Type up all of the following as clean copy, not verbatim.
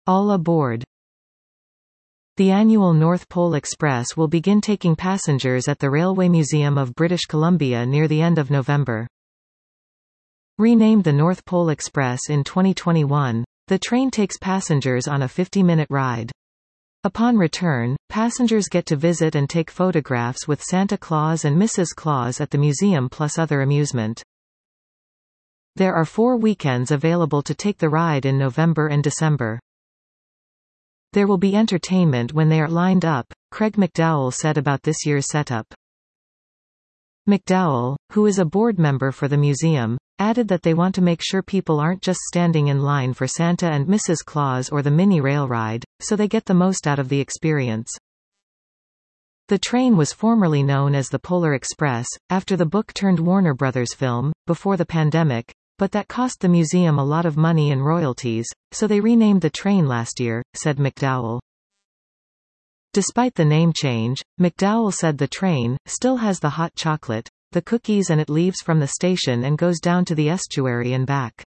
All aboard! The annual North Pole Express will begin taking passengers at the Railway Museum of British Columbia near the end of November. Renamed the North Pole Express in 2021, the train takes passengers on a 50-minute ride. Upon return, passengers get to visit and take photographs with Santa Claus and Mrs. Claus at the museum plus other amusement. There are 4 weekends available to take the ride in November and December. There will be entertainment when they are lined up, Craig McDowell said about this year's setup. McDowell, who is a board member for the museum, added that they want to make sure people aren't just standing in line for Santa and Mrs. Claus or the mini rail ride, so they get the most out of the experience. The train was formerly known as the Polar Express, after the book-turned-Warner Brothers film, before the pandemic, but that cost the museum a lot of money in royalties, so they renamed the train last year, said McDowell. Despite the name change, McDowell said the train still has the hot chocolate, the cookies, and it leaves from the station and goes down to the estuary and back.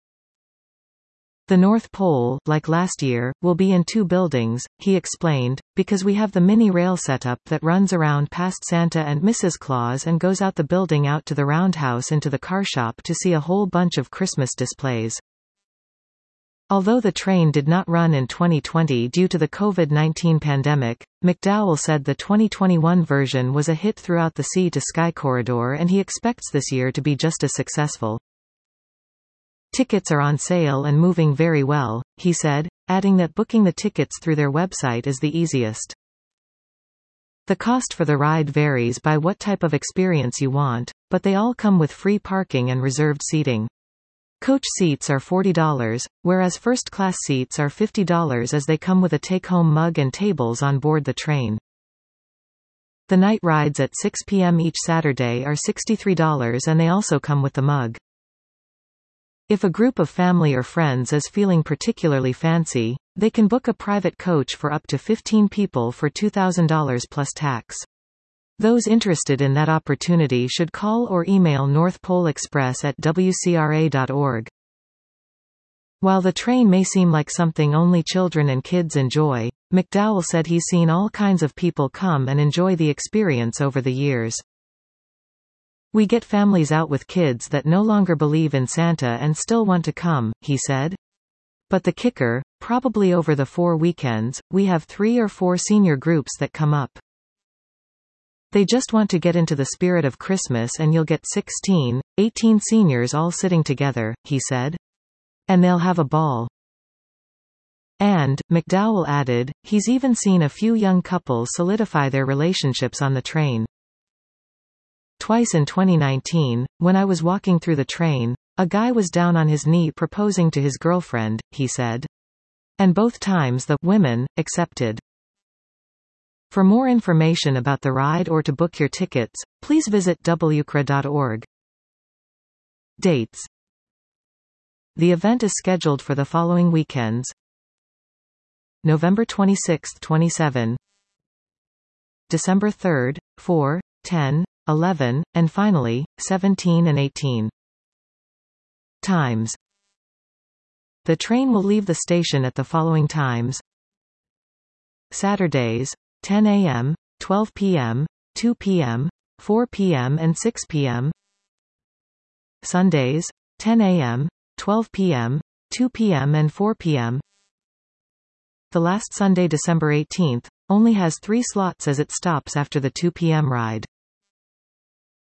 The North Pole, like last year, will be in 2 buildings, he explained, because we have the mini rail setup that runs around past Santa and Mrs. Claus and goes out the building out to the roundhouse into the car shop to see a whole bunch of Christmas displays. Although the train did not run in 2020 due to the COVID-19 pandemic, McDowell said the 2021 version was a hit throughout the sea-to-sky corridor and he expects this year to be just as successful. Tickets are on sale and moving very well, he said, adding that booking the tickets through their website is the easiest. The cost for the ride varies by what type of experience you want, but they all come with free parking and reserved seating. Coach seats are $40, whereas first-class seats are $50 as they come with a take-home mug and tables on board the train. The night rides at 6 p.m. each Saturday are $63 and they also come with the mug. If a group of family or friends is feeling particularly fancy, they can book a private coach for up to 15 people for $2,000 plus tax. Those interested in that opportunity should call or email North Pole Express at wcra.org. While the train may seem like something only children and kids enjoy, McDowell said he's seen all kinds of people come and enjoy the experience over the years. We get families out with kids that no longer believe in Santa and still want to come, he said. But the kicker, probably over the 4 weekends, we have 3 or 4 senior groups that come up. They just want to get into the spirit of Christmas and you'll get 16, 18 seniors all sitting together, he said. And they'll have a ball. And, McDowell added, he's even seen a few young couples solidify their relationships on the train. Twice in 2019, when I was walking through the train, a guy was down on his knee proposing to his girlfriend, he said. And both times the women accepted. For more information about the ride or to book your tickets, please visit wcra.org. Dates. The event is scheduled for the following weekends: November 26–27, December 3rd, 4, 10, 11, and finally, 17 and 18. Times. The train will leave the station at the following times: Saturdays, 10 a.m., 12 p.m., 2 p.m., 4 p.m. and 6 p.m. Sundays, 10 a.m., 12 p.m., 2 p.m. and 4 p.m. The last Sunday, December 18th, only has 3 slots as it stops after the 2 p.m. ride.